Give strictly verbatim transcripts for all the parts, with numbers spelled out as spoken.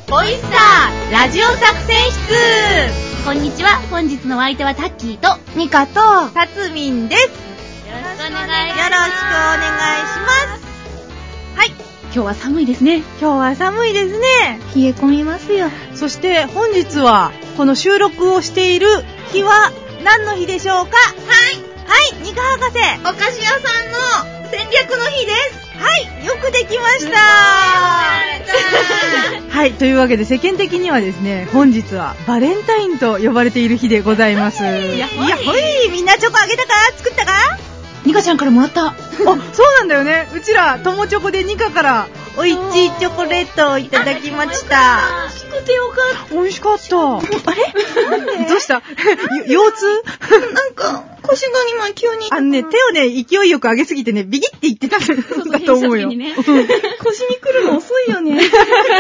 ボイスターラジオ作戦室。 こんにちは。本日のお相手はタッキーとニカとタツミンです。よろしくお願いします。よろしくお願いします。はい。 今日は寒いですね。 今日は寒いですね。 冷え込みますよ。 そして本日はこの収録をしている日は何の日でしょうか？はいはい、ニカ博士、 お菓子屋さんの戦略の日です。 はい、よくできました。はい、というわけで世間的にはですね、本日はバレンタインと呼ばれている日でございます。いやほい、ほい、みんなチョコあげたか？作ったか？ ニカちゃんからもらった。あ、 そうなんだよね。うちら友チョコでニカからおいちいチョコレートをいただきました。 美味しくてよかった。 美味しかった。あれ？なんで？どうした？腰痛？ なんか腰が今急に。 あのね、手をね、勢いよく上げすぎてね、ビギって言ってたんだと思うよ。 ね、腰に来るの遅いよね。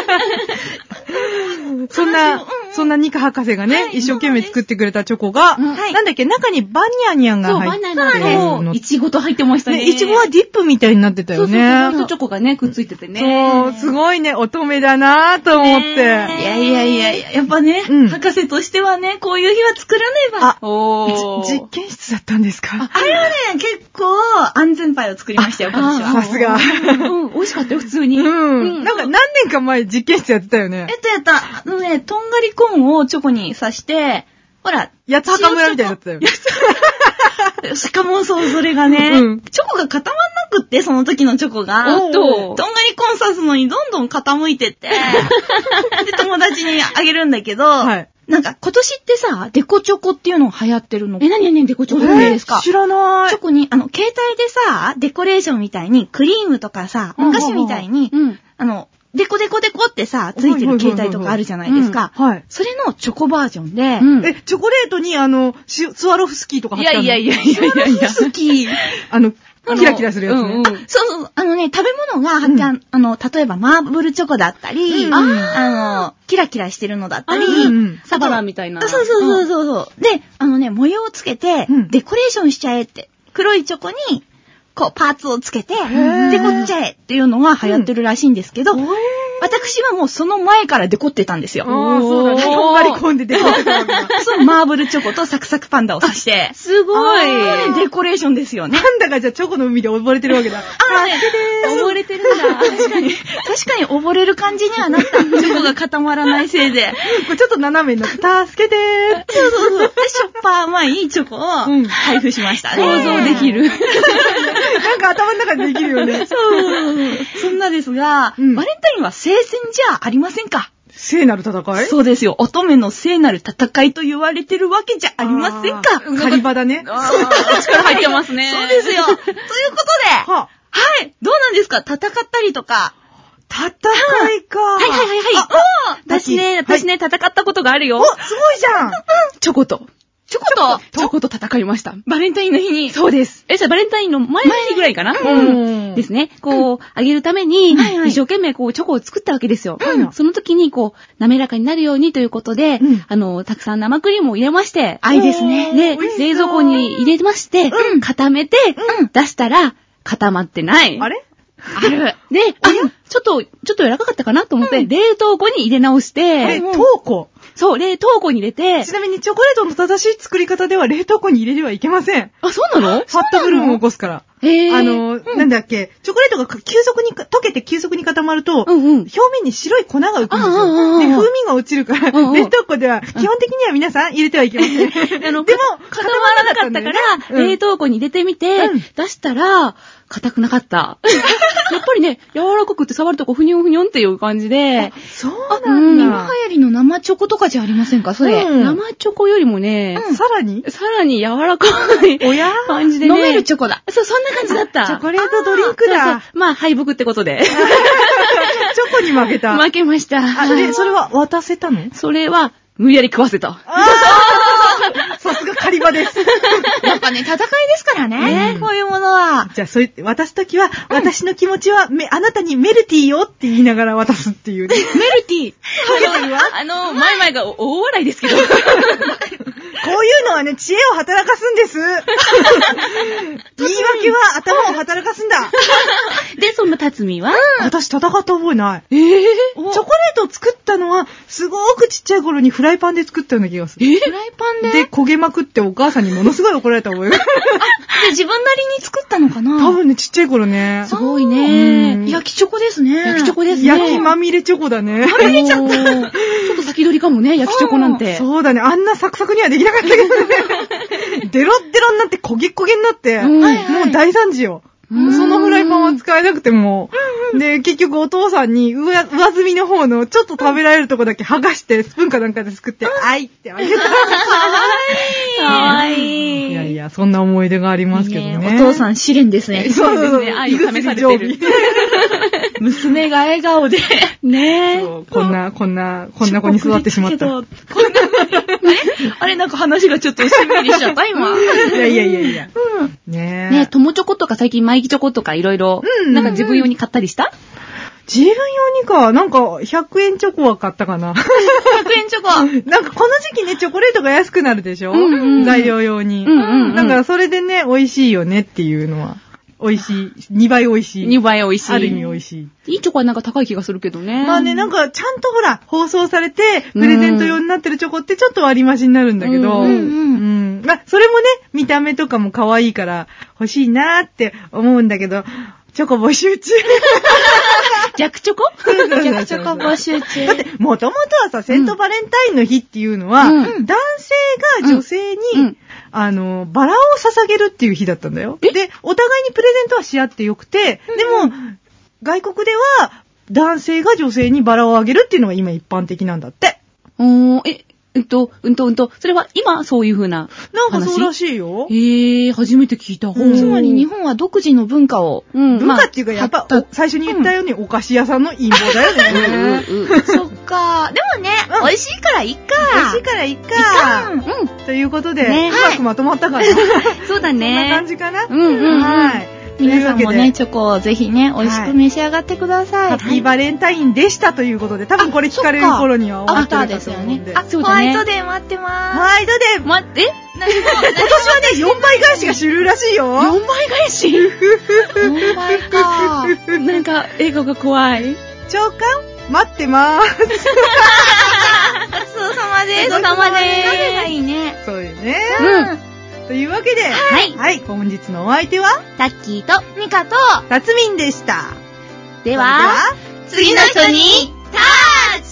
そんな、そんなニカ博士がね、はい、一生懸命作ってくれたチョコが、はい、なんだっけ、中にバニャニャンが入ってるの。 そう、バナナのイチゴと入ってましたね。 イチゴはディップみたいになってたよね。 そうそうそう、ホワイトチョコがね、くっついててね。 そう、すごいね、乙女だなぁと思って。いやいやいやいや、やっぱね、うん、博士としてはね、こういう日は作らねば。 あ、おー。実験室だったんですか？ あ、あれはね、結構安全パイを作りましたよ、今年は。 さすが。 うん、美味しかったよ、普通に。 うん。なんか何年か前実験室やってたよね。 やったやった。あのね、とんがりコーンをチョコに刺して、ほら、 八つ墓村みたいになってたよね。 しかもそう、それがね、うん、チョコが固まんなくって、その時のチョコが。と、とんがりコーン刺すのにどんどん傾いてって、で、友達にあげるんだけど、はい、なんか今年ってさ、デコチョコっていうのが流行ってるの。 え、なになにデコチョコってですか？ 知らない。 チョコに、あの、携帯でさ、デコレーションみたいに、クリームとかさ、お菓子みたいに、うん、あの、デコデコデコってさ、ついてる携帯とかあるじゃないですか。はい。それのチョコバージョンで。 うん、え、チョコレートにあの、スワロフスキーとか貼ってあるの？ いやいやいやいやいやいや。 スワロフスキー。 あの、キラキラするやつね。うんうん、 あ、そうそう、あのね、食べ物が貼ってあ、うん、あの、例えばマーブルチョコだったり、うん、あの、キラキラしてるのだったり、 うん、サバナみたいな。 そうそうそうそうそう、うん。で、あのね、模様をつけて、うん、デコレーションしちゃえって。黒いチョコに、こう、パーツをつけて、デコっちゃえっていうのが流行ってるらしいんですけど、うん、私はもうその前からデコってたんですよ。 ああ、そうだね。とんがり込んでデコってたわけだ。 そう、マーブルチョコとサクサクパンダを刺して。 すごい。 デコレーションですよね。 なんだかじゃあチョコの海で溺れてるわけだ。 あ、ね、溺れてるんだ。確かに、確かに溺れる感じにはなった。チョコが固まらないせいで。 これちょっと斜めになって、助けてー。 そうそうそう。で、しょっぱ甘いチョコを配布しましたね。 想像できる。 なんか頭の中でできるよね。 そう。そんなですが、うん、バレンタインは聖戦じゃありませんか？ 聖なる戦い？ そうですよ。乙女の聖なる戦いと言われてるわけじゃありませんか？ 狩り場だね。 力入ってますね。 そうですよ。ということで、は、はい。どうなんですか？戦ったりとか。 戦いか。 はいはいはいはい。私ね、私ね、戦ったことがあるよ。 お、すごいじゃん。 チョコと。チョコとチョコと戦いました。バレンタインの日に。 そうです。 え、じゃあバレンタインの前の日ぐらいかな？うん。ですね。こう、あげるために、一生懸命こう、チョコを作ったわけですよ。その時にこう、滑らかになるようにということで、あの、たくさん生クリームを入れまして。 あ、いいですね。 で、冷蔵庫に入れまして、固めて、出したら、固まってない。 あれ？ ある。で、あ、ちょっと、ちょっと柔らかかったかなと思って、冷凍庫に入れ直して。 冷凍庫？ そう、冷凍庫に入れて。 ちなみにチョコレートの正しい作り方では冷凍庫に入れてはいけません。 あ、そうなの？ ファットブルームを起こすから。へー。あの、うん、なんだっけ、チョコレートが急速に、溶けて急速に固まると、うんうん、表面に白い粉が浮くんですよ。で、風味が落ちるから、うんうん、冷凍庫では、基本的には皆さん入れてはいけません。 あの、でも、固まらなかったから、うん、冷凍庫に入れてみて、うん、出したら、硬くなかった。やっぱりね、柔らかくて触るとこふにょんふにょんっていう感じで。 そうなんだ。 今流行りの生チョコとかじゃありませんか、それ。 うん、生チョコよりもね、 うん、さらにさらに柔らかいおや感じでね。 飲めるチョコだ。 そう、そんな感じだった。 チョコレートドリンクだ。 そうそう、まあ、敗北ってことで。 チョコに負けた。 負けました。 あ、で、それは渡せたの？ それは、無理やり食わせた。 さすが狩り場です。 やっぱね、戦いですからね、うん、こういうものは。 じゃあ、そう言って渡すときは、うん、私の気持ちはめ、あなたにメルティーよって言いながら渡すっていうね。 メルティーあの、前々が大笑いですけど。 こういうのはね、知恵を働かすんです。言い訳は頭を働かすんだ。 で、そんな辰巳は、 うん、私戦った覚えない。 えー、 チョコレートを作ったのは、すごくちっちゃい頃にフライパンで作ったような気がする。 えー、 フライパンでで、焦げまくってお母さんにものすごい怒られた覚えが。あ、 で、自分なりに作ったのかな？ 多分ね、ちっちゃい頃ね。 すごいね。 焼きチョコですね。 焼きチョコですね。 焼きまみれチョコだね。 まみれちゃった。ちょっと先取りかもね、焼きチョコなんて。 そうだね。あんなサクサクにはできなかったけどね。デロッデロになって焦げ焦げになって、うん、もう大惨事よ。そのフライパンは使えなくても、で、結局お父さんに上、上積みの方のちょっと食べられるとこだけ剥がして、スプーンかなんかですくって、あいってあげた。かわいい。かわいい。 いやいや、そんな思い出がありますけどね。いいね、 お父さん試練ですね。 そうですね。 愛を試されてる。 娘が笑顔で。 ねえ。こんな、こんな、こんな子に育ってしまった。こんなあれ、なんか話がちょっとしんみりしちゃった今。 いやいやいやいや。うん、ねえ。 ねえ、友チョコとか最近マイキチョコとかいろいろ、なんか自分用に買ったりした？ 自分用にか、なんかひゃくえんチョコは買ったかな。 ひゃくえんチョコ。 なんかこの時期ね、チョコレートが安くなるでしょ、うんうんうん、材料用に。うんうんうん、だからそれでね、美味しいよねっていうのは。美味しい。にばい美味しい。 にばい美味しい。 ある意味美味しい。 いいチョコはなんか高い気がするけどね。 まあね、なんかちゃんとほら、包装されて、プレゼント用になってるチョコってちょっと割増しになるんだけど、うんうんうん、まあそれもね、見た目とかも可愛いから欲しいなーって思うんだけど、チョコ募集中。 逆チョコ？ 逆チョコ募集中。 だって、もともとはさ、セントバレンタインの日っていうのは、うん、男性が女性に、うんうん、あの、バラを捧げるっていう日だったんだよ。で、お互いにプレゼントはし合ってよくて、うん、でも、外国では、男性が女性にバラをあげるっていうのが今一般的なんだって。 おー、え、うんと、うんと、うんと、それは今そういう風な話？ なんかそうらしいよ。 へえー、初めて聞いた。 うん、つまり日本は独自の文化を。 うん、文化っていうか、やっぱ、最初に言ったようにお菓子屋さんの陰謀だよね。 うん、そっか。でもね、うん、美味しいからいっか。 美味しいからいっか。うん。ということで、ね、うまくまとまったかな。 そうだね。 こんな感じかな。 うんうんうん。 はい。皆さんもね、チョコをぜひね、美味しく召し上がってください。 ハッピーバレンタインでしたということで、多分これ聞かれる頃には終わってるかと思うんで。 あ、ホワイトデー待ってまーす。 ホワイトデー待って、 今年はね、よんばい返しが主流らしいよ。 よんばい返し ?よんばいか。なんか、笑顔が怖い。 長官待ってまーす。 ごちそうさまです。 ごちそうさまです。 鍋がいいね。 そうよね。 うん。 というわけで、 はい。 はい。本日のお相手は、 タッキーとミカと、 タツミンでした。 では、 次の人に、タッチ